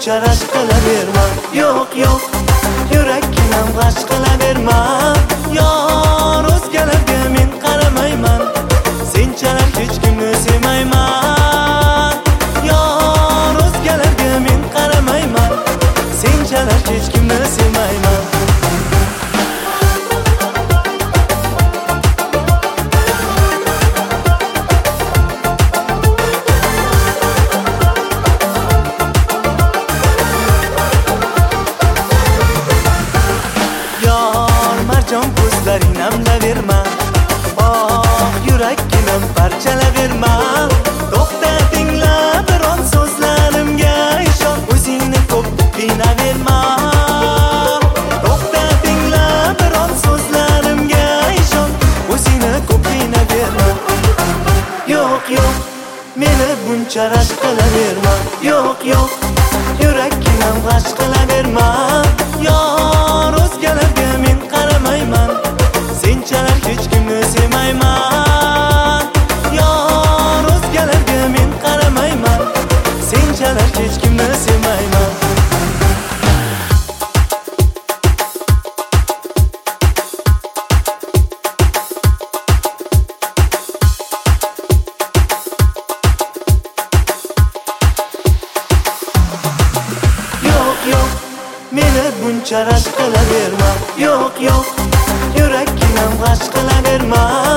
buncha rashk qilaverma. Yo'q, yo'q, yurakkinam g'ash qilaverma. Yor, o'zgalarga men qaramayman, senchalar hech kimni sevmayman. Yor, o'zgalarga men qaramayman, senchalar hech kimni sevmayman. Marjon ko'zlaring namlaverma, yurakkinam parchalaverma. To'xta, tingla biron so'zlarimga, ishon, o'zingni ko'p qiynaverma. To'xta, tingla biron so'zlarimga, ishon, o'zingni ko'p qiynaverma. Yo'q, yo'q, meni buncha rashk qilaverma. Yo'q, yo'q, yurakkinam g'ash qilaverma. Yor, o'zgalarga men qaramayman, senchalar hech kimni sevmayman. Yor, o'zgalarga men qaramayman, senchalar hech kimni sevmayman. Yo'q, yo'q, meni buncha rashk qilaverma. Yo'q, yo'q, yurakkinam g'ash qilaverma.